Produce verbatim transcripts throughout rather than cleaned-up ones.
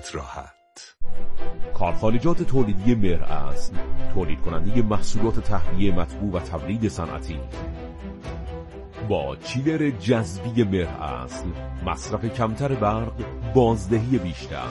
خیالت راحت. کارخانجات تولیدی مهر اصل، تولید کننده محصولات تهویه مطبوع و تبرید صنعتی. با چیلر جذبی مهر اصل، مصرف کمتر برق، بازدهی بیشتر.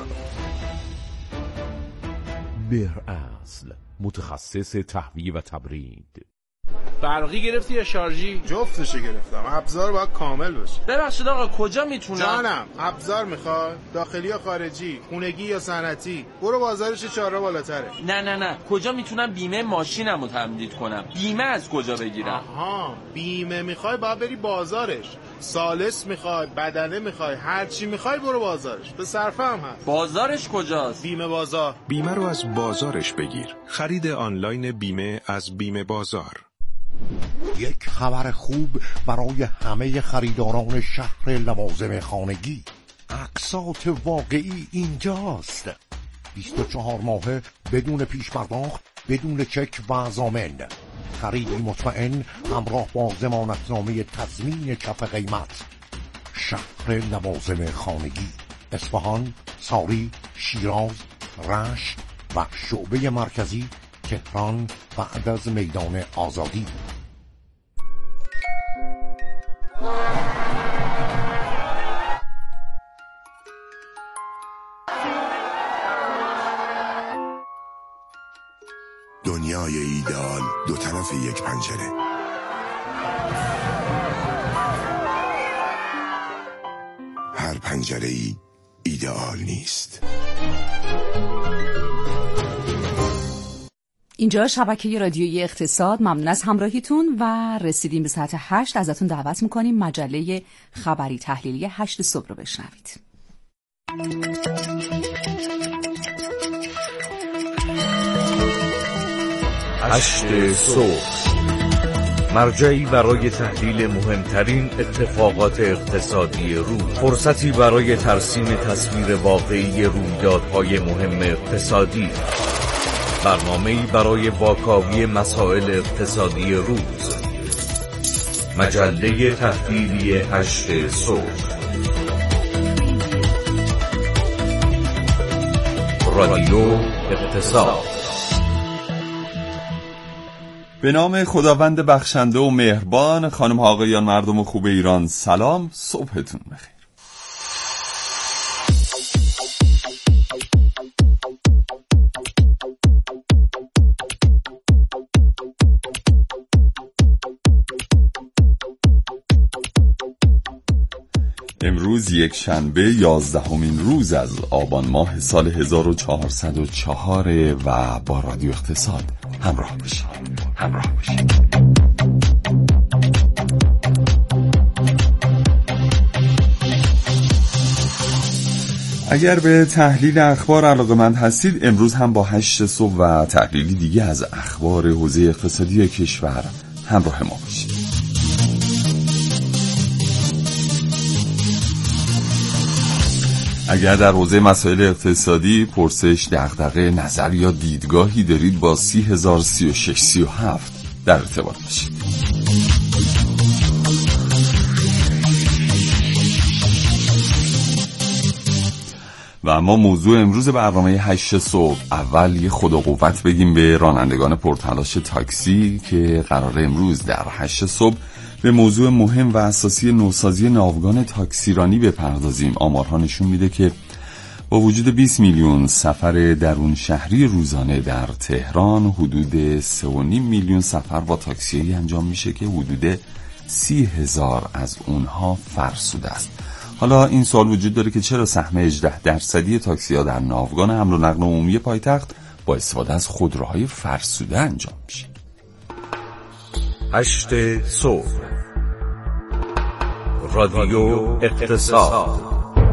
مهر اصل، متخصص تهویه و تبرید. برقی گرفتی یا شارژی؟ جفتشو گرفتم. ابزار باید کامل باشه. ببخشید آقا کجا میتونم؟ جانم، ابزار میخواد؟ داخلی یا خارجی؟ خونگی یا صنعتی؟ برو بازارش چهار بالاتره. نه نه نه، کجا میتونم بیمه ماشینمو تمدید کنم؟ بیمه از کجا بگیرم؟ آها، بیمه میخوای باید بری بازارش. سالس میخوای، بدنه میخوای، هر چی میخوای برو بازارش. به صرفه هم هست. بازارش کجاست؟ بیمه بازار. بیمه رو از بازارش بگیر. خرید آنلاین بیمه از بیمه بازار. یک خبر خوب برای همه خریداران شهر لوازم خانگی. اقساط واقعی اینجاست. بیست و چهار ماهه بدون پیش پرداخت، بدون چک و ضامن. خریدی مطمئن همراه با ضمانتنامه تضمین کف قیمت. شهر لوازم خانگی، اصفهان، ساری، شیراز، رشت و شعبه مرکزی تهران بعد از میدان آزادی. دنیای ایدئال دو طرف یک پنجره. هر پنجره‌ای ایدئال نیست. اینجا شبکه رادیویی اقتصاد. ممنون از همراهیتون و رسیدیم به ساعت هشت. ازتون دعوت میکنیم مجله خبری تحلیلی هشت صبح رو بشنوید. هشت صبح، مرجعی برای تحلیل مهمترین اتفاقات اقتصادی روز، فرصتی برای ترسیم تصویر واقعی رویدادهای مهم اقتصادی، برنامه‌ای برای واکاوی مسائل اقتصادی روز. مجله تحلیلی هشت صبح، رادیو اقتصاد. به نام خداوند بخشنده و مهربان. خانم ها آقایان، مردم خوب ایران، سلام، صبحتون بخیر. امروز یک شنبه یازدهمین روز از آبان ماه سال هزار و چهارصد و چهار و با رادیو اقتصاد همراه باشید. همراه باشید. اگر به تحلیل اخبار علاقه‌مند هستید، امروز هم با هشت صبح و تحلیلی دیگه از اخبار حوزه اقتصادی کشور همراه ما باشید. اگر در حوزه مسائل اقتصادی پرسش، دغدغه، نظر یا دیدگاهی دارید، با سی هزار سی و شش سی و هفت در ارتباط باشید. و اما موضوع امروز برنامه هشت صبح، اول یه خدا قوت بگیم به رانندگان پرتلاش تاکسی که قرار امروز در هشت صبح به موضوع مهم و اساسی نوسازی ناوگان تاکسیرانی بپردازیم. آمارها نشون میده که با وجود بیست میلیون سفر درون شهری روزانه در تهران، حدود سه و نیم میلیون سفر با تاکسی انجام میشه که حدود سی هزار از اونها فرسوده است. حالا این سوال وجود داره که چرا سهم هجده درصدی تاکسی‌ها در ناوگان حمل و نقل عمومی پایتخت با استفاده از خودروهای فرسوده انجام میشه؟ هشت صبح، رادیو اقتصاد.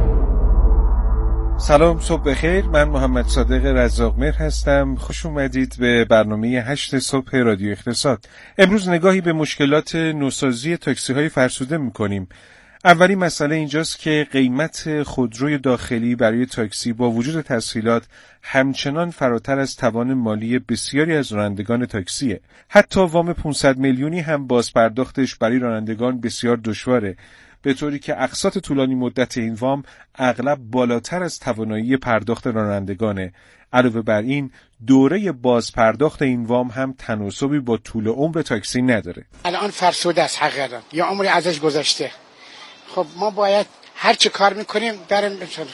سلام، صبح بخیر. من محمد صادق رزاق‌مهر هستم. خوش اومدید به برنامه هشت صبح رادیو اقتصاد. امروز نگاهی به مشکلات نوسازی تاکسی‌های فرسوده می‌کنیم. اولین مسئله اینجاست که قیمت خودروی داخلی برای تاکسی با وجود تسهیلات همچنان فراتر از توان مالی بسیاری از رانندگان تاکسیه. حتی وام پانصد میلیونی هم بازپرداختش برای رانندگان بسیار دشواره به طوری که اقساط طولانی مدت این وام اغلب بالاتر از توانایی پرداخت رانندگانه. علاوه بر این دوره باز پرداخت این وام هم تناسبی با طول عمر تاکسی نداره. الان فرسوده است حقیقتا، یا عمری ازش گذشته. خب ما باید هر چه کار میکنیم بریم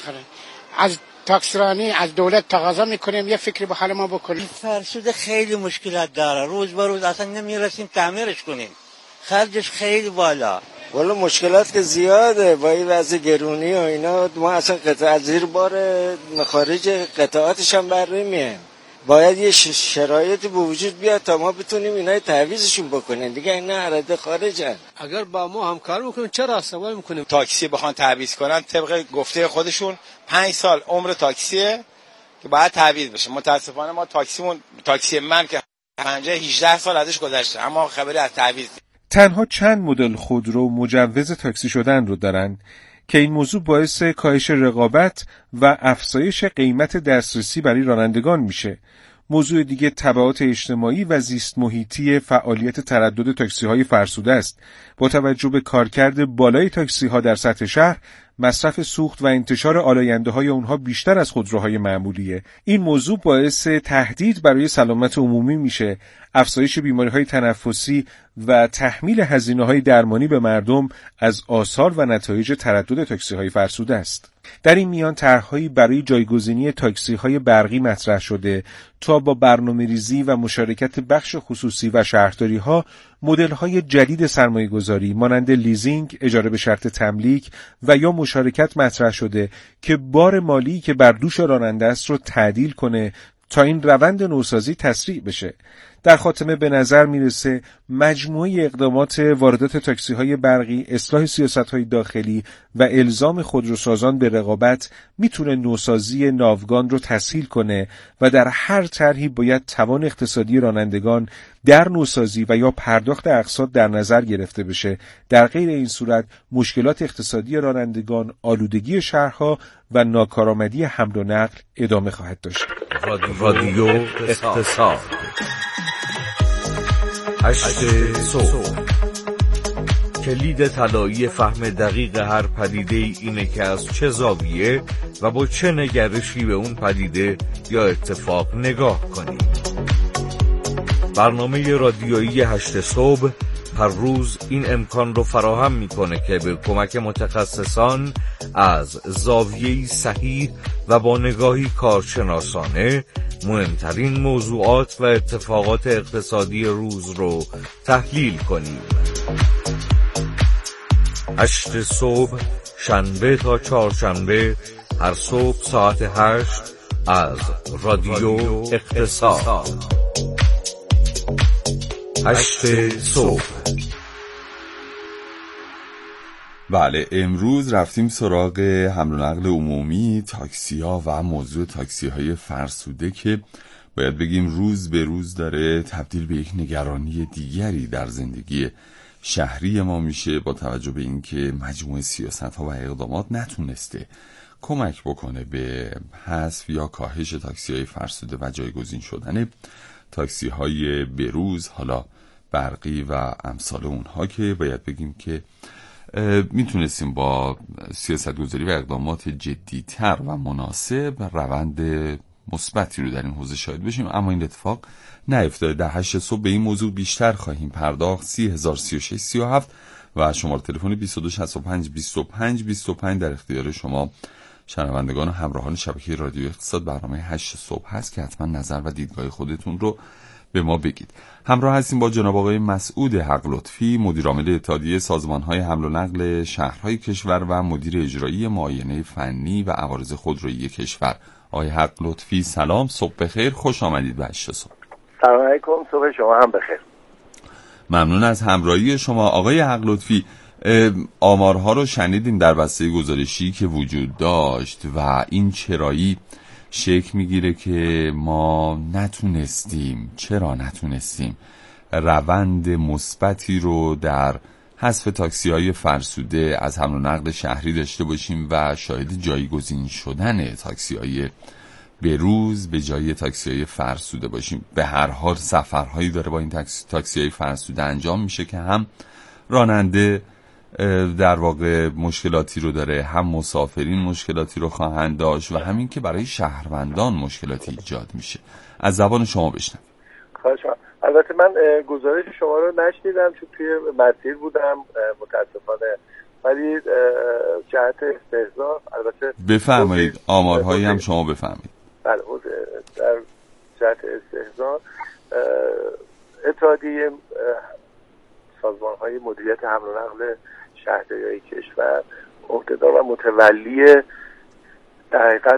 از تاکسیرانی از دولت تقاضا میکنیم یه فکری به حال ما بکنیم. فرسوده خیلی مشکلات داره، روز به روز اصلا نمیرسیم تعمیرش کنیم، خرجش خیلی بالا. والا مشکلات که زیاده با این وضع گرونی و اینا، ما اصلا قطع از زیر بار مخارج قطعاتش هم بر نمیایم. باید یه شرایطی به وجود بیاد تا ما بتونیم اینا تعویضشون بکنیم دیگه. اینا عرضه خارجن. اگر با ما همکار میکنیم چرا سوال میکنیم؟ تاکسی بخوان تعویض کنن طبق گفته خودشون پنج سال عمر تاکسیه که باید تعویض بشه. متاسفانه ما تاکسیمون تاکسی من که پنجاه هجده سال ازش گذشته اما خبری از تعویض. تنها چند مدل خودرو مجوز تاکسی شدن رو دارن که این موضوع باعث کاهش رقابت و افزایش قیمت دسترسی برای رانندگان میشه. موضوع دیگه تبعات اجتماعی و زیست محیطی فعالیت تردد تاکسی‌های فرسوده است. با توجه به کارکرد بالای تاکسی‌ها در سطح شهر، مصرف سوخت و انتشار آلاینده‌های اونها بیشتر از خودروهای معمولیه. این موضوع باعث تهدید برای سلامت عمومی میشه. افزایش بیماری‌های تنفسی و تحمیل هزینه‌های درمانی به مردم از آثار و نتایج تردد تاکسی‌های فرسوده است. در این میان طرح‌هایی برای جایگزینی تاکسی‌های برقی مطرح شده تا با برنامه‌ریزی و مشارکت بخش خصوصی و شهرداری‌ها مدل‌های جدید سرمایه‌گذاری مانند لیزینگ، اجاره به شرط تملیک و یا مشارکت مطرح شده که بار مالی که بر دوش راننده است رو تعدیل کنه تا این روند نوسازی تسریع بشه. در خاتمه به نظر میرسه مجموعه اقدامات واردات تاکسی‌های برقی، اصلاح سیاست‌های داخلی و الزام خودروسازان به رقابت میتونه نوسازی ناوگان رو تسهیل کنه و در هر طرحی باید توان اقتصادی رانندگان در نوسازی و یا پرداخت اقساط در نظر گرفته بشه. در غیر این صورت مشکلات اقتصادی رانندگان، آلودگی شهرها و ناکارآمدی حمل و نقل ادامه خواهد داشت. رادیو اقتصاد هشت صبح. کلید طلایی فهم دقیق هر پدیده اینه که از چه زاویه و با چه نگرشی به اون پدیده یا اتفاق نگاه کنیم. برنامه رادیویی هشت صبح هر روز این امکان رو فراهم میکنه که به کمک متخصصان از زاویه‌ای صحیح و با نگاهی کارشناسانه مهمترین موضوعات و اتفاقات اقتصادی روز رو تحلیل کنیم. هشت صبح، شنبه تا چهارشنبه، هر صبح ساعت هشت از رادیو اقتصاد. هشت صبح. بله، امروز رفتیم سراغ حمل و نقل عمومی، تاکسی‌ها و موضوع تاکسی‌های فرسوده که باید بگیم روز به روز داره تبدیل به یک نگرانی دیگری در زندگی شهری ما میشه، با توجه به اینکه مجموعه سیاست‌ها و اقدامات نتونسته کمک بکنه به حذف یا کاهش تاکسی‌های فرسوده و جایگزین شدن تاکسی‌های بروز، حالا برقی و امثال اونها، که باید بگیم که میتونستیم با سیاستگذاری و اقدامات جدی‌تر و مناسب روند مثبتی رو در این حوزه شاهد بشیم، اما این اتفاق نیفتاده. در هشت صبح به این موضوع بیشتر خواهیم پرداخت. سی هزار سی و شش سی و هفت و شماره تلفن بیست و دو شصت و پنج بیست و پنج بیست و پنج در اختیار شما شنوندگان و همراهان شبکه رادیو اقتصاد برنامه هشت صبح هست که حتما نظر و دیدگاه خودتون رو به ما بگید. همراه هستیم با جناب آقای مسعود حق لطفی، مدیر عامل اتحادیه سازمان‌های حمل و نقل شهرهای کشور و مدیر اجرایی معاینه فنی و عوارض خودرویی کشور. آقای حق لطفی سلام، صبح بخیر، خوش آمدید به هشت صبح. سلام علیکم، صبح شما هم بخیر. ممنون از همراهی شما. آقای حق لطفی، آمارها رو شنیدیم در بسته گزارشی که وجود داشت و این چرایی شکل میگیره که ما نتونستیم، چرا نتونستیم روند مثبتی رو در حذف تاکسی‌های فرسوده از حمل و نقل شهری داشته باشیم و شاهد جایگزین شدن تاکسی‌های بروز به جای تاکسی‌های فرسوده باشیم. به هر حال سفرهایی داره با این تاکسی تاکسی‌های فرسوده انجام میشه که هم راننده در واقع مشکلاتی رو داره، هم مسافرین مشکلاتی رو خواهند داشت و همین که برای شهروندان مشکلاتی ایجاد میشه. از زبان شما بشنویم. خواهش می‌کنم. البته من گزارش شما رو نشنیدم چون توی مسیر بودم متاسفانه، ولی جهت استحضار البته بفرمایید، آمارهایی هم شما بفرمایید. بله، در جهت استحضار اتحادیه سازمان‌های مدیریت حمل و نقل شهرداری‌های کشور عهدهدار و متولی در حقیقت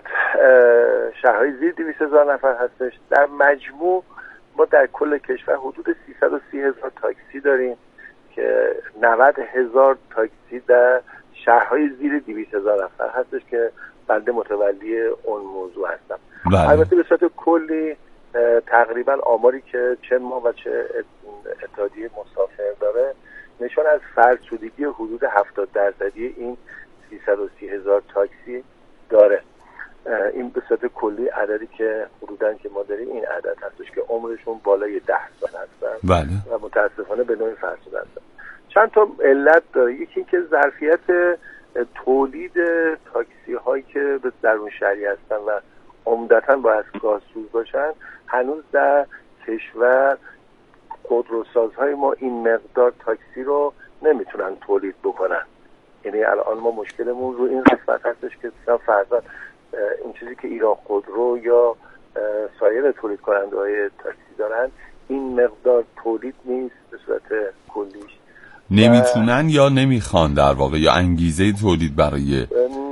شهرهای زیر دویست هزار نفر هستش. در مجموع ما در کل کشور حدود سیصد و سی هزار تاکسی داریم که نود هزار تاکسی در شهرهای زیر دویست هزار نفر هستش که بنده متولی اون موضوع هستم. بله. البته به صورت کلی تقریبا آماری که چه ما و چه اتحادیه مسافر داره نشان از فرسودگی حدود هفتاد درصدی این سیصد و سی هزار تاکسی داره. این به صورت کلی عددی که حدوداً که ما داریم این عدد هستش که عمرشون بالای ده سال هستن. بله. و متاسفانه به نوعی فرسوده هستن. چند تا علت داره. یکی این که ظرفیت تولید تاکسی هایی که به درون شهری هستن و عمدتاً باید گازسوز باشن هنوز در کشور خودروسازهای ما این مقدار تاکسی رو نمیتونن تولید بکنن. یعنی الان ما مشکلمون رو این قسمت هستش که فرضاً این چیزی که ایران خودرو یا سایر تولید کننده های تاکسی دارن این مقدار تولید نیست به صورت کلیش. نمیتونن یا نمیخوان در واقع، یا انگیزه تولید برای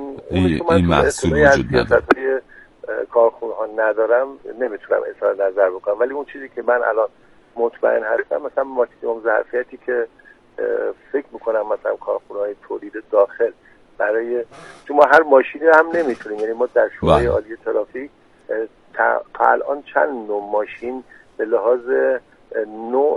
این محصول وجود نداره. کارخونه ها ندارم نمیتونم اظهار نظر بکنم، ولی اون چیزی که من الان مطمئن هستم مثلا ماکسیمم ظرفیتی که فکر میکنم مثلا کارخونه های تولید داخل برای، چون ما هر ماشینی هم نمیتونیم، یعنی ما در شورای عالی ترافیک تا, تا الان چند نوع ماشین به لحاظ نوع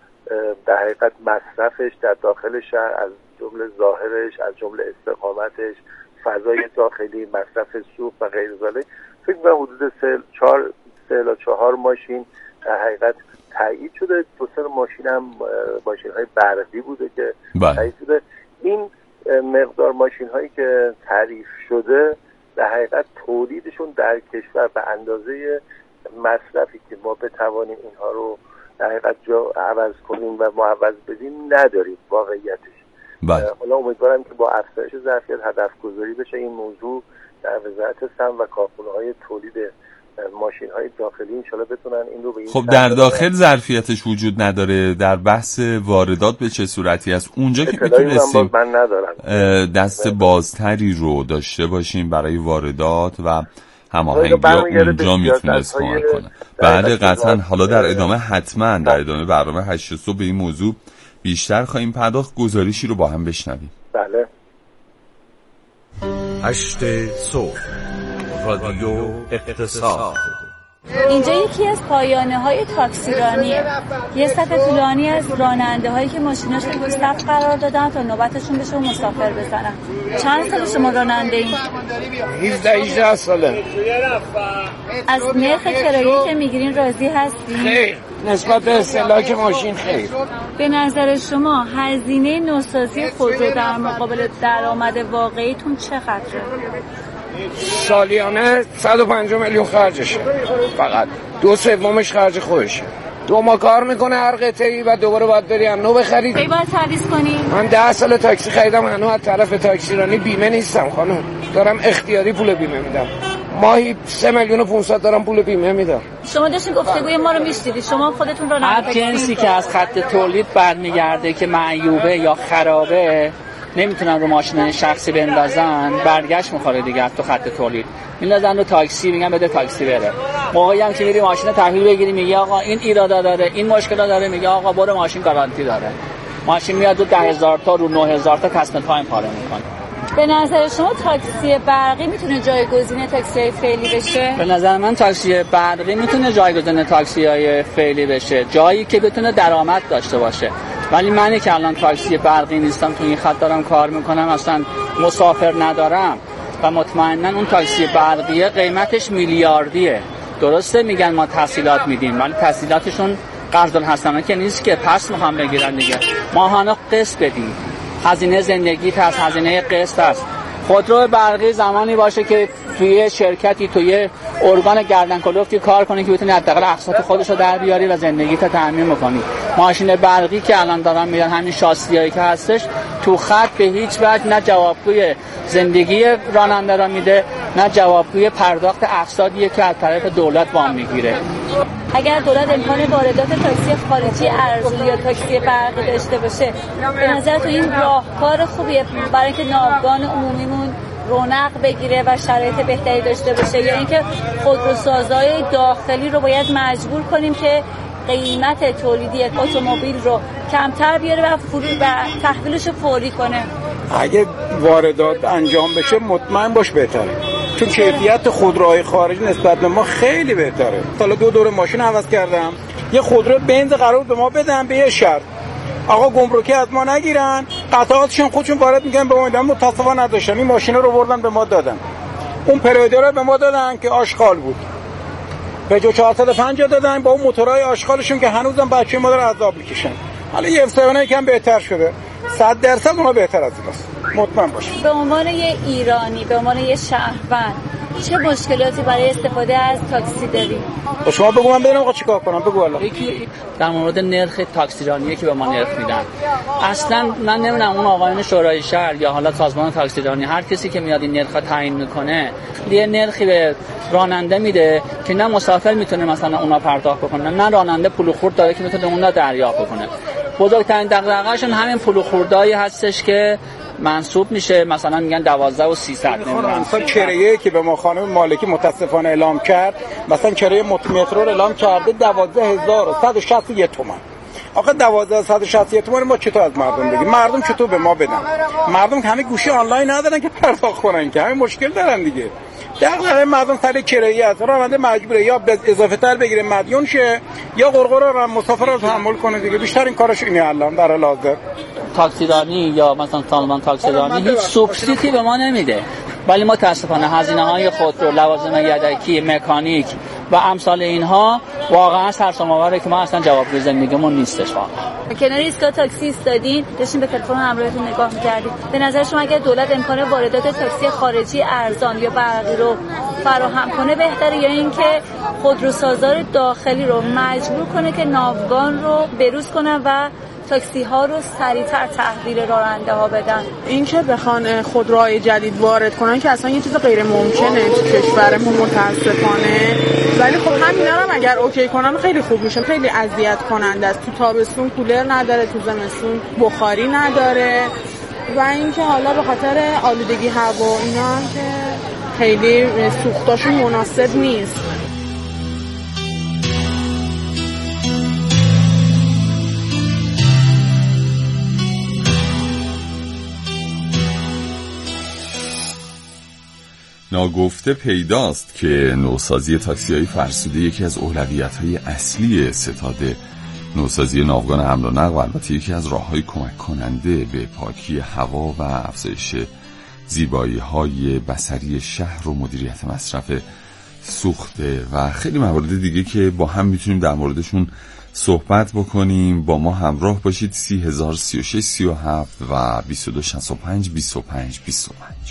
در حقیقت مصرفش در داخل شهر از جمله ظاهرش، از جمله استقامتش، فضای داخلی، مصرف سوخت و غیر ذالک فکر می‌کنم حدود سه چهار سه تا چهار ماشین در حقیقت تایید شده. دو سه ماشین هم ماشین‌های برقی بوده که تایید شده. این مقدار ماشین هایی که تعریف شده در حقیقت تولیدشون در کشور به اندازه مصرفی که ما بتوانیم اینها رو در حقیقت جا عوض کنیم و معوض بدیم نداریم واقعیتش. حالا امیدوارم که با افزایش ظرفیت هدف گذاری بشه این موضوع در وزارت سمت و کارخونه های تولید ماشین های داخلی انشالله بتونن این رو به این خب در داخل ظرفیتش وجود نداره. در بحث واردات به چه صورتی است؟ اونجا که میتونستیم من ندارم دست بازتری رو داشته باشیم برای واردات و هماهنگی ها اونجا میتونست کمک کنه. بله قطعا. حالا در ادامه حتما در ادامه برنامه هشت صبح به این موضوع بیشتر خواهیم پرداخت. گزارشی رو با هم بشنویم. بله. هشت صبح رادیو اقتصاد. اینجا یکی از پایانه های تاکسیرانیه. یه صف طولانی از راننده هایی که ماشیناشون رو صف قرار دادن تا نوبتشون بشه و مسافر بزنن. چند سال شما راننده این؟ هفده هجده ساله. از نرخ کرایه‌ای که میگیرین راضی هستین؟ خیر، نسبت به استهلاک ماشین خیر. به نظر شما هزینه نوسازی خودرو در مقابل درآمد واقعیتون چقدره؟ سالیانه صد و پنجاه میلیون خرجشه، فقط دو سومش خرج خودشه. دو ما کار میکنه هر قطعی و دوباره باید بری هم نو بخرید. کی باید تعویض کنی؟ من ده سال تاکسی خریدم، هنوز از طرف تاکسیرانی بیمه نیستم خانم، دارم اختیاری پول بیمه میدم. ماهی سه میلیون و پونصد دارم پول بیمه میدم. شما داشتین گفتگوی ما رو میشنیدید، شما خودتون رو هر جنسی که از خط تولید برمیگرده که معیوبه یا خرابه نمیتونن رو ماشین شخصی بندازن، برگشت میخوره دیگه تو خط تولید، میندازن رو تاکسی، میگن بده تاکسی بره. موقعی هم که میری ماشین تحویل بگیری میگه آقا این ایرادا داره، این مشکلا داره، میگه آقا برو ماشین گارانتی داره. ماشین میاد رو ده هزار تا رو نه هزار تا کسب تایم پاره میکنه. به نظر شما تاکسی برقی میتونه جایگزین تاکسی فعلی بشه؟ به نظر من تاکسی برقی میتونه جایگزین تاکسی های فعلی بشه، جایی که بتونه درآمد داشته باشه. ولی منی که الان تاکسی برقی نیستم، تو این خط دارم کار میکنم، اصلا مسافر ندارم و مطمئنا اون تاکسی برقیه قیمتش میلیاردیه. درسته میگن ما تسهیلات میدیم، ولی تسهیلاتشون قرض الحسنه که نیست که پس میخوام بگیرن دیگه. ماهانه قسط بدیم، هزینه زندگیت هست، هزینه قسط هست. خودرو برقی زمانی باشه که توی شرکتی توی ارگان گردن کلفتی کار کنی که بتونی حداقل اقساط خودش رو در بیاری و زندگیت رو تامین کنی. ماشین برقی که الان دارن میدن، همین شاسیایی که هستش، تو خط به هیچ وجه نه جوابگوی زندگی راننده را میده، نه جوابگوی پرداخت اقساطیه که از طرف دولت وام میگیره. اگر دولت امکان واردات تاکسی خارجی ارزون یا تاکسی برقی داشته باشه، به نظر تو این راهکار خوبیه برای اینکه ناوگان عمومیمون رونق بگیره و شرایط بهتری داشته باشه، یا اینکه خودروسازهای داخلی رو باید مجبور کنیم که قیمت تولیدی اتومبیل رو کمتر بیاره و فرو و تحویلش فوری کنه؟ اگه واردات انجام بشه مطمئن باش بهتره، چون کیفیت خودروهای خارجی نسبت به ما خیلی بهتره. حالا دو دور ماشین عوض کردم، یه خودرو بنز قرار به ما بدن به یه شرط، آقا گمرکی از ما نگیرن، قطعاتشون خودشون وارد میگن به ما میدن. متاسفانه نداشتن، این ماشینا رو بردن به ما دادن، اون پریوده رو به ما دادن که آشغال بود، پژو چهارصد و پنجاه دادن با اون موتورهای آشغالشون که هنوزم بچه ما داره عذاب میکشن. حالا یه اف هفت یکم بهتر شده، صد درصد اونا بهتر از ایناست، مطمئن باشید. به عنوان یه ایرانی، به عنوان یه شهروند، چه مشکلاتی برای استفاده از تاکسی داری؟ شما بگو من بدونم آقا چیکار کنم. بگو والا. یکی در مورد نرخ تاکسیرانیه که به ما نرخ میدن. اصلا من نمیدونم اون آقایان شورای شهر یا حالا سازمان تاکسیرانی، هر کسی که میاد این نرخ تعیین میکنه، یه نرخی به راننده میده که نه مسافر میتونه مثلا اونا پرداخت بکنه، نه راننده پول خورد داره که میتونه اونا دریافت بکنه. بزرگترین دغدغه‌شون همین پول خوردایی هستش که منصوب میشه، مثلا میگن دوازده و سیصد. نمیدونم مثلا کرایه‌ای که به ما خانم مالکی متاسفانه اعلام کرد، مثلا کرایه مترو رو اعلام کرده دوازده هزار و صد و شصت و یک تومان. آقا دوازده هزار و صد و شصت و یک تومان ما چطور از مردم بگیم؟ مردم چطور به ما بدن؟ مردم همه گوشی آنلاین ندارن که پرداخت کنن، که همین مشکل دارن دیگه. دقیقاً مردم سر کرایه است، راننده مجبوره یا به اضافه تر بگیره مدیون شه، یا قرقرا رو مسافر رو تحمل کنه دیگه. بیشتر این کارش اینه الان در حال حاضر. تاکسیرانی یا مثلا سازمان تاکسیرانی هیچ سوبسیدی به ما نمیده، ولی ما متاسفانه هزینه‌های خودرو، لوازم یدکی، مکانیک و امثال اینها واقعا سرسام‌آوره که ما اصلا جوابگوی زندگیمون نیستش. واقعا کنار ایستگاه تاکسی ایستادین، داشتین به تلفن همراهتون نگاه می‌کردید. به نظر شما اگه دولت امکان واردات تاکسی خارجی ارزان یا برقی رو فراهم کنه بهتره، یا اینکه خودروسازار داخلی رو مجبور کنه که ناوگان رو بروز کنن و تاکسی ها رو سریعتر تحویل راننده ها بدن؟ این که بخوان خودروهای جدید وارد کنن که اصلا یه چیز غیر ممکنه تو کشورمون متاسفانه، ولی خب همینا هم اگر اوکی کنن خیلی خوب میشه. خیلی اذیت کننده است، تو تابستون کولر نداره، تو زمستون بخاری نداره، و اینکه حالا به خاطر آلودگی هوا اینا هم که خیلی سوختاشون مناسب نیست. ناگفته پیداست که نوسازی تاکسی‌های فرسوده یکی از اولویت‌های اصلی ستاد نوسازی ناوگان حمل و نقل و البته یکی از راه‌های کمک کننده به پاکی هوا و افزایش زیبایی‌های بصری شهر و مدیریت مصرف سوخته و خیلی موارد دیگه که با هم میتونیم در موردشون صحبت بکنیم. با ما همراه باشید. سی هزار سی و شش سی و هفت و بیست و دو شصت و پنج بیست و پنج بیست و پنج.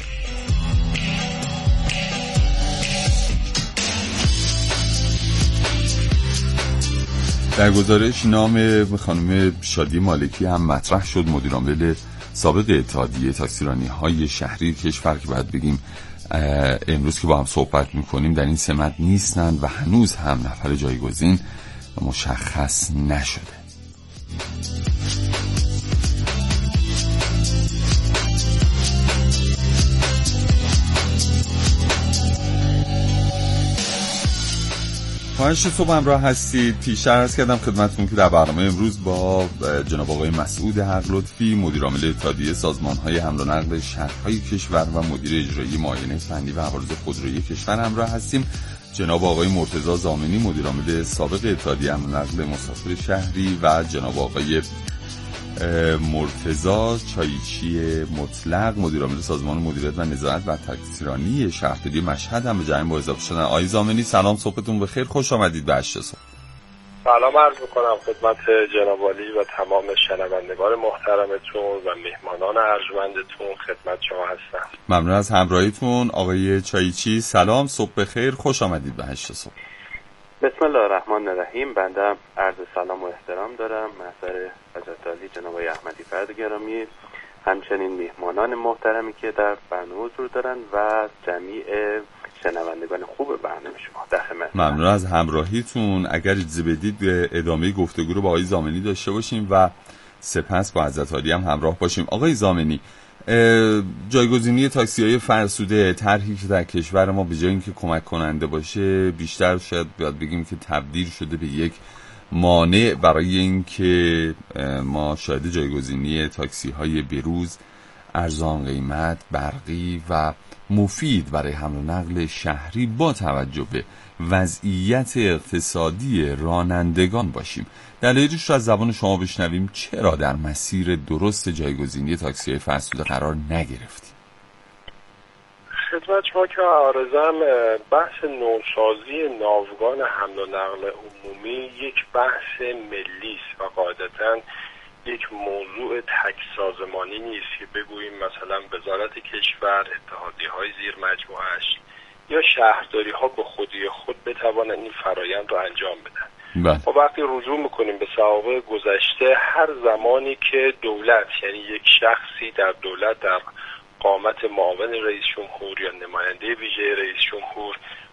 در گزارش نام خانم شادی مالکی هم مطرح شد، مدیر عامل سابق اتحادیه تاکسیرانی‌های شهری کشور که باید بگیم امروز که با هم صحبت می‌کنیم در این سمت نیستند و هنوز هم نفر جایگزین مشخص نشده. پنج صبح همراه هستید. پیشتر عرض کردم خدمتتون که در برنامه امروز با جناب آقای مسعود حق لطفی، مدیر عامل اتحادیه سازمان‌های حمل و نقل شهرهای کشور و مدیر اجرایی معاینه فنی و عوارض خودرویی کشور همراه هستیم. جناب آقای مرتضی زامنی، مدیر عامل سابق اتحادیه حمل و نقل مسافر شهری و جناب آقای مرتضی چایچی مطلق، مدیر عامل سازمان مدیریت و نظارت و تاکسیرانی شهرداری مشهد هم به جمع با اضافه شدن. آقای زامنی سلام، صبحتون بخیر، خوش آمدید به هشت صبح. سلام عرض میکنم خدمت جناب عالی و تمام شنوندگان محترمتون و میهمانان ارجمندتون. خدمت شما هستم. ممنون از همراهیتون. آقای چایچی سلام، صبح بخیر، خوش آمدید به هشت صبح. بسم الله الرحمن الرحیم. بنده عرض سلام و احترام دارم محضر حضرت عالی جناب آقای احمدی فرد گرامی، همچنین میهمانان محترمی که در برنامه حضور دارن و جمیع شنوندگان خوب برنامه شما. در خدمت. ممنون از همراهیتون. اگر اجازه بدید به ادامه گفتگو رو با آقای زامنی داشته باشیم و سپس با حضرت عالی هم همراه باشیم. آقای زامنی، جایگزینی تاکسی‌های فرسوده طرحی که در کشور ما به جای اینکه کمک کننده باشه بیشتر شاید باید بگیم که تبدیل شده به یک مانع برای اینکه ما شاهد جایگزینی تاکسی‌های بروز، ارزان قیمت، برقی و مفید برای حمل و نقل شهری با توجه به وضعیت اقتصادی رانندگان باشیم. دلایلش رو از زبان شما بشنویم. چرا در مسیر درست جایگزینی تاکسی‌های فرسوده قرار نگرفتیم؟ خدمت شما که عارضم بحث نوسازی ناوگان حمل و نقل عمومی یک بحث ملی است و قاعدتاً یک موضوع تک سازمانی نیست که بگوییم مثلا وزارت کشور، اتحادیه‌های زیر مجموعه‌اش یا شهرداری‌ها به خودی خود بتوانند این فرایند رو انجام بدن. ما وقتی رجوع میکنیم به سوابق گذشته، هر زمانی که دولت، یعنی یک شخصی در دولت در قامت معاون رئیس جمهور یا نماینده ویژه رئیس جمهور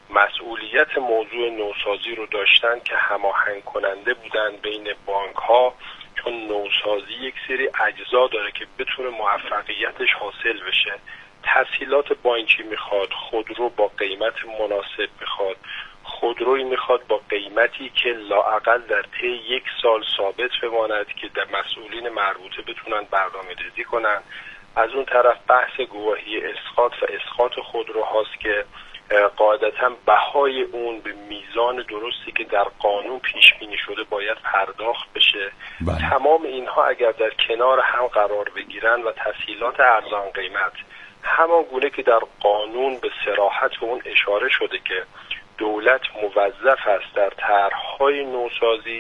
مسئولیت موضوع نوسازی رو داشتن که هماهنگ کننده بودن بین بانک‌ها، چون نوسازی یک سری اجزا داره که بتونه موفقیتش حاصل بشه. تسهیلات بانکی میخواد، خودرو با قیمت مناسب میخواد، خودرویی میخواد با قیمتی که لااقل در طی یک سال ثابت بماند که در مسئولین مربوطه بتونن برنامه‌ریزی کنن. از اون طرف بحث گواهی اسقاط و اسقاط خودرو هاست که قاعدتا بهای اون به میزان درستی که در قانون پیش بینی شده باید پرداخت بشه. بله. تمام اینها اگر در کنار هم قرار بگیرن و تسهیلات ارزان قیمت همان گونه که در قانون به صراحت به اون اشاره شده که دولت موظف است در طرح‌های نوسازی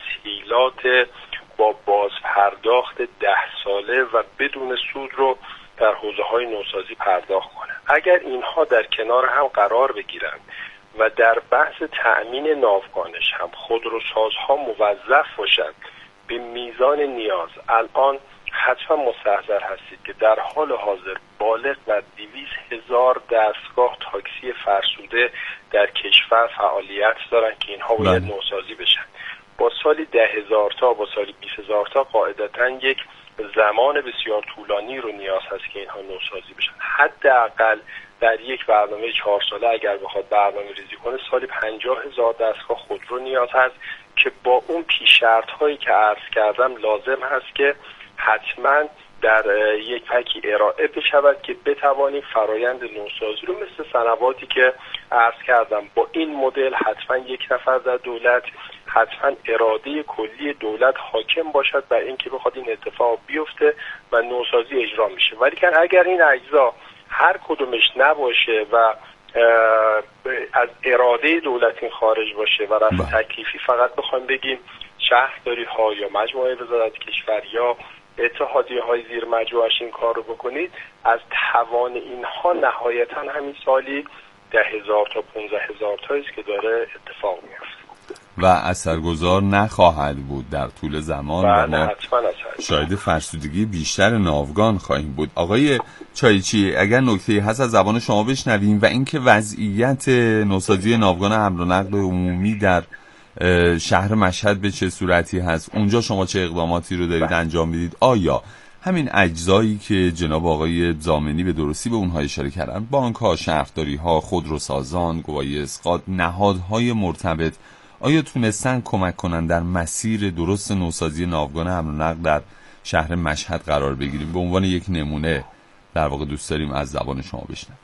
تسهیلات با بازپرداخت ده ساله و بدون سود رو در حوزه‌های نوسازی پرداخت کنه. اگر اینها در کنار هم قرار بگیرن و در بحث تأمین ناوگانش هم خودروسازها موظف باشند به میزان نیاز، الان حتما مستحضر هستید که در حال حاضر بالغ بر دویست هزار دستگاه تاکسی فرسوده در کشور فعالیت دارن که اینها باید نوسازی بشن. با سالی ده هزار تا با سالی بیست هزار تا قاعدتاً یک زمان بسیار طولانی رو نیاز هست که اینها نوسازی بشن. حداقل در یک برنامه چهار ساله اگر بخواد برنامه ریزی کنه سالی پنجاه هزار دستگاه خودرو نیاز هست که با اون پیش شرط هایی که عرض کردم لازم هست که حتما در یک پکی ارائه بشود که بتوانیم فرایند نوسازی رو مثل سنواتی که عرض کردم با این مدل حتما یک نفر در دولت، حتما اراده کلی دولت حاکم باشد بر اینکه بخواد این اتفاق بیفته و نوسازی اجرا میشه. ولی که اگر این اجزا هر کدومش نباشه و از اراده دولت این خارج باشه و رفع تکلیفی فقط بخوایم بگیم شهرداری ها یا مجموعه وزارت کشور یا اتحادیه های زیر مجموعه‌اش این کار رو بکنید، از توان اینها نهایتا همین سالی ده هزار تا پونزده هزار تا است که داره اتفاق میفته و اثرگذار نخواهد بود در طول زمان و ما شاهد فرسودگی بیشتر ناوگان خواهیم بود. آقای چایچی، اگر نکته هست از زبان شما بشنویم و اینکه وضعیت نوسازی ناوگان حمل و نقل عمومی در شهر مشهد به چه صورتی هست، اونجا شما چه اقداماتی رو دارید انجام میدید؟ آیا همین اجزایی که جناب آقای زامنی به درستی به اونها اشاره کردن، بانک‌ها، شهرداری‌ها، خودروسازان، گواهی اسقاط، نهادهای مرتبط، آیا تونستن کمک کنن در مسیر درست نوسازی ناوگان حمل و نقل در شهر مشهد قرار بگیریم؟ به عنوان یک نمونه در واقع دوست داریم از زبان شما بشنویم.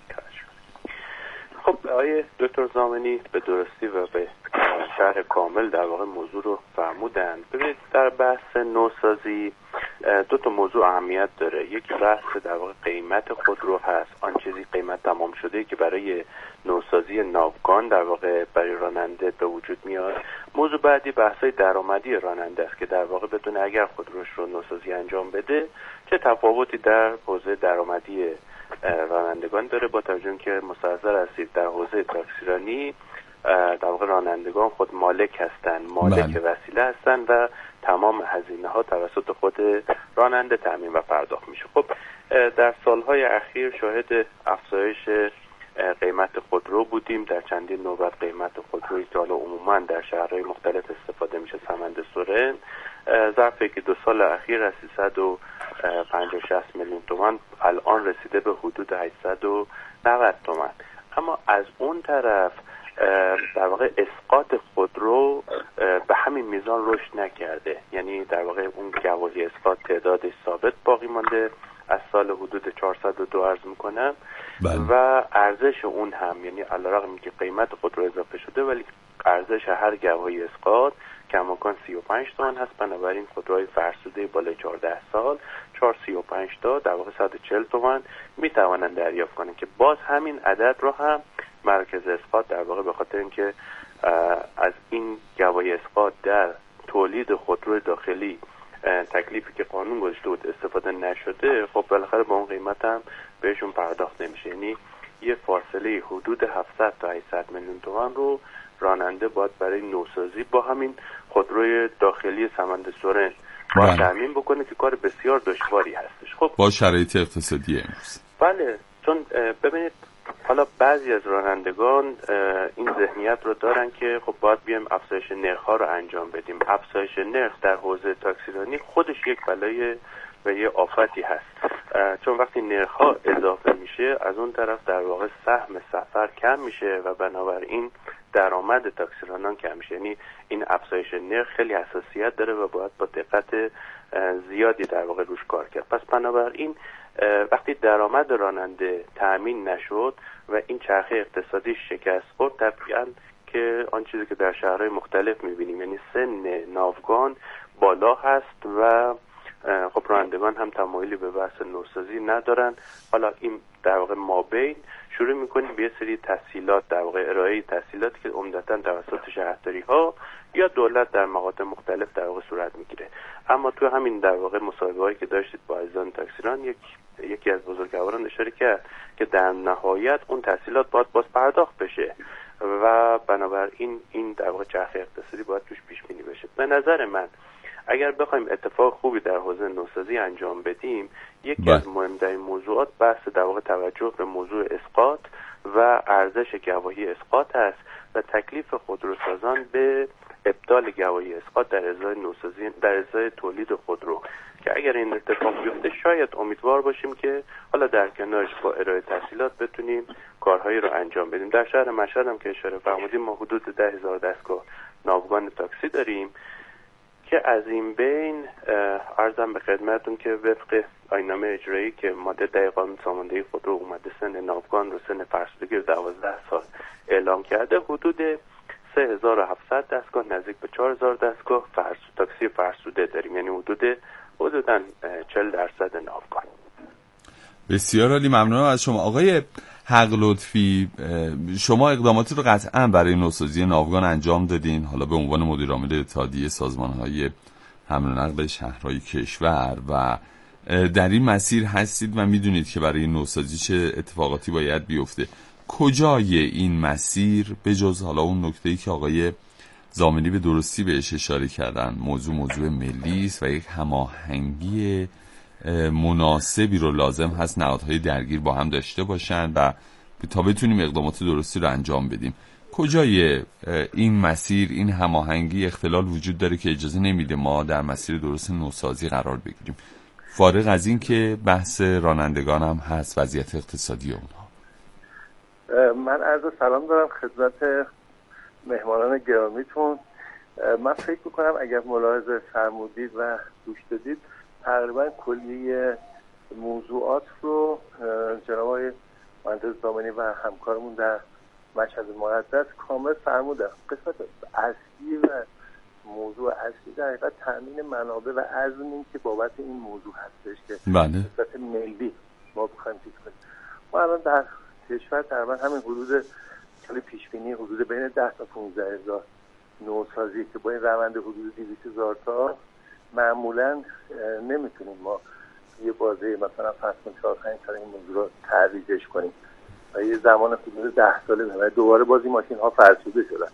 خب آقای دکتر زامنی به درستی و به شرح کامل در واقع موضوع رو فرمودن. ببینید در بحث نوسازی دو تا موضوع اهمیت داره. یک بحث در واقع قیمت خودرو هست، آن چیزی قیمت تمام شده که برای نوسازی ناوگان در واقع برای راننده به وجود میاد. موضوع بعدی بحث‌های درآمدی راننده است که در واقع بدونه اگر خودروش رو نوسازی انجام بده چه تفاوتی در حوزه درآمدی رانندگان داره، با توجه که مستحضر هستید در حوزه تاکسیرانی در واقع رانندگان خود مالک هستند، مالک بله. وسیله هستند و تمام هزینه ها توسط خود راننده تامین و پرداخت میشه. خب در سالهای اخیر شاهد افزایش قیمت خودرو بودیم. در چندین نوبت قیمت خودرویی که حالا عموما در شهرهای مختلف استفاده میشه سمند سرن ظرف که دو سال اخیر از سیصد و پنجاه شصت میلیون تومان الان رسیده به حدود هشتصد و نود تومان. اما از اون طرف در واقع اسقاط خودرو به همین میزان رشد نکرده، یعنی در واقع اون گواهی اسقاط تعدادش ثابت باقی مانده از سال حدود چهارصد و دو عرض میکنم و ارزش اون هم، یعنی علیرغم که قیمت خودرو اضافه شده ولی ارزش هر گواهی اسقاط کماکان سی و پنج تومان هست. بنابراین خودروهای فرسوده بالای چهارده سال چهارصد و سی و پنج تا در واقع صد و چهل تومان میتوانند دریافت کنند که باز همین عدد رو هم مرکز اسقاط در واقع به خاطر اینکه از این گواهی اسقاط در تولید خودرو داخلی تکلیفی که قانون گذاشته بود استفاده نشده، خب بالاخره با اون قیمت هم بهشون پرداخت نمیشه. یعنی یه فاصله حدود هفتصد تا هشتصد میلیون تومان رو راننده باید برای نوسازی با همین خودروی داخلی سمند سرن باید تامین بکنه که کار بسیار دشواری هستش. خب با شرایط اقتصادی امروز بله، چون ببینید حالا بعضی از رانندگان این ذهنیت رو دارن که خب باید بیایم افزایش نرخ‌ها رو انجام بدیم. افزایش نرخ در حوزه تاکسیرانی خودش یک بلای و یه آفتی هست، چون وقتی نرخ‌ها اضافه میشه از اون طرف در واقع سهم سفر کم میشه و بنابراین درآمد تاکسیرانان کم میشه. یعنی این افزایش نرخ خیلی حساسیت داره و باید با دقت زیادی در واقع روش کار کرد. پس بنابراین وقتی درآمد راننده تأمین نشد و این چرخه اقتصادی شکست خورد، طبیعاً که آن چیزی که در شهرهای مختلف میبینیم، یعنی سن ناوگان بالا هست و خب رانندگان هم تمایلی به بحث نوسازی ندارن. حالا این در واقع مابین شروع میکنیم به یه سری تسهیلات، در واقع ارائه تسهیلاتی که عمدتاً توسط شهرداری ها یا دولت در مقاطع مختلف در واقع صورت میگیره. اما تو همین در واقع مصاحبه هایی که داشتید با عزیزان تاکسیران یک یکی از بزرگواران اشاره کرد که در نهایت اون تسهیلات باید باز پرداخت بشه و بنابراین این در واقع چرخه اقتصادی باید توش پیش بینی بشه. به نظر من اگر بخوایم اتفاق خوبی در حوزه نوسازی انجام بدیم، یکی از مهمترین موضوعات بحث در واقع توجه به موضوع اسقاط و ارزش گواهی اسقاط است و تکلیف خودروسازان به ابطال گواهی اسقاط در ازای نوسازی در ازای تولید خودرو، که اگر این اتفاق بیفته شاید امیدوار باشیم که حالا در کنارش با ارائه تسهیلات بتونیم کارهایی رو انجام بدیم. در شهر مشهد هم که اشاره فرمودیم ما حدود ده هزار دستگاه ناوگان تاکسی داریم که از این بین عرضم به خدمتون که وفق آیین‌نامه اجرایی که ماده ده قانون ساماندهی خودرو اومده سن ناوگان رو سن فرسودگی رو دوازده سال اعلام کرده، حدود سه هزار و هفتصد دستگاه نزدیک به چهار هزار دستگاه فرسود تاکسی فرسوده داریم، یعنی حدود حدوداً چهل درصد ناوگان. بسیار عالی، ممنونم از شما آقای حق لطفی. شما اقداماتی رو قطعا برای نوسازی ناوگان انجام دادین، حالا به عنوان مدیر عامل اتحادیه سازمان‌های حمل و نقل شهرهای کشور و در این مسیر هستید و میدونید که برای نوسازی چه اتفاقاتی باید بیفته. کجای این مسیر به جز حالا اون نکته‌ای که آقای زاملی به درستی بهش اشاره کردن، موضوع موضوع ملی است و یک هماهنگی مناسبی رو لازم هست نهادهای درگیر با هم داشته باشن و تا بتونیم اقدامات درستی رو انجام بدیم. کجای این مسیر این هماهنگی اختلال وجود داره که اجازه نمیده ما در مسیر درست نوسازی قرار بگیریم؟ فارغ از این که بحث رانندگان هم هست، وضعیت اقتصادی اونها. من عرض سلام دارم خدمت مهمانان گرامیتون. من فکر میکنم اگر ملاحظه فرمودید و گوش دادید تقریبا کلی موضوعات رو جناب آقای مهندس زاملی و همکارمون در مشهد مقدس کامل فرمودن. قسمت اصلی و موضوع اصلی در حقیقت تامین منابع و عزمی که بابت این موضوع هستش که بله. به صورت ملی ما بخوایم چیز کنیم. ما الان در کشور تقریبا همین حدود سال پیش بینی حدود بین ده تا پانزده هزار نوسازی که با این روند حدود دویست هزار تا معمولا نمیتونیم ما یه بازه مثلا فرض کن چهار پنج سال این موضوع رو تعویضش کنیم و یه زمان حدود ده ساله و دوباره بازی ماشین ها فرسوده شدن.